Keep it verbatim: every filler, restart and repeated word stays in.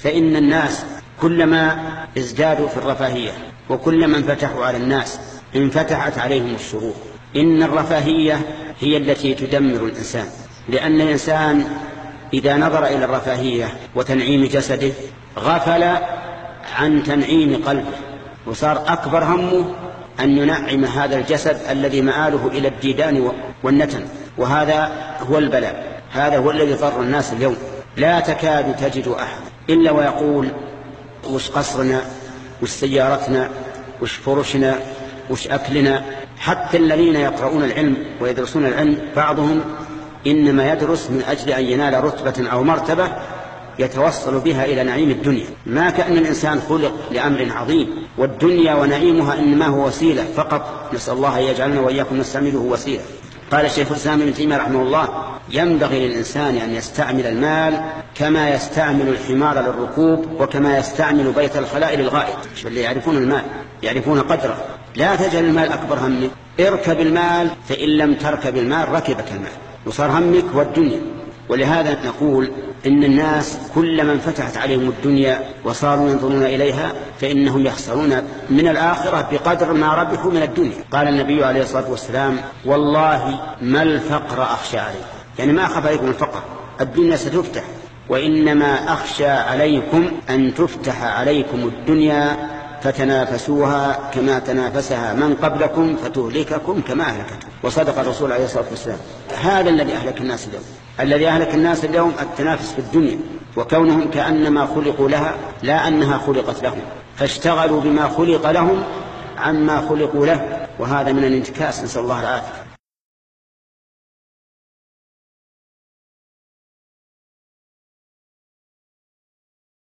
فإن الناس كلما ازدادوا في الرفاهية وكلما انفتحوا على الناس انفتحت عليهم الشرور. إن الرفاهية هي التي تدمر الإنسان، لأن الإنسان إذا نظر إلى الرفاهية وتنعيم جسده غفل عن تنعيم قلبه، وصار أكبر همه أن ينعم هذا الجسد الذي مآله إلى الديدان والنتن، وهذا هو البلاء، هذا هو الذي ضر الناس اليوم. لا تكاد تجد أحد إلا ويقول وش قصرنا، وش سيارتنا، وش فرشنا، وش أكلنا. حتى الذين يقرؤون العلم ويدرسون العلم بعضهم إنما يدرس من أجل أن ينال رتبة أو مرتبة يتوصل بها إلى نعيم الدنيا، ما كأن الإنسان خلق لأمر عظيم، والدنيا ونعيمها إنما هو وسيلة فقط. نسأل الله أن يجعلنا وإياكم نستعمله وسيلة. قال الشيخ الإسلام ابن تيمية رحمه الله: ينبغي للإنسان أن يستعمل المال كما يستعمل الحمار للركوب وكما يستعمل بيت الخلاء للغائط. اللي يعرفون المال يعرفون قدره. لا تجعل المال أكبر همك، اركب المال، فإن لم تركب المال ركبك المال وصار همك والدنيا. ولهذا نقول إن الناس كلما انفتحت عليهم الدنيا وصاروا ينظرون إليها فإنهم يخسرون من الآخرة بقدر ما ربحوا من الدنيا. قال النبي عليه الصلاة والسلام: والله ما الفقر أخشى عليكم، يعني ما أخاف عليكم الفقر، الدنيا ستفتح، وإنما أخشى عليكم أن تفتح عليكم الدنيا فتنافسوها كما تنافسها من قبلكم فتهلككم كما أهلكتهم. وصدق الرسول عليه الصلاة والسلام. هذا الذي أهلك الناس اليوم، الذي أهلك الناس اليوم التنافس في الدنيا، وكونهم كأنما خلقوا لها لا أنها خلقت لهم، فاشتغلوا بما خلق لهم عما خلقوا له، وهذا من الانتكاس، نسأل الله العافية.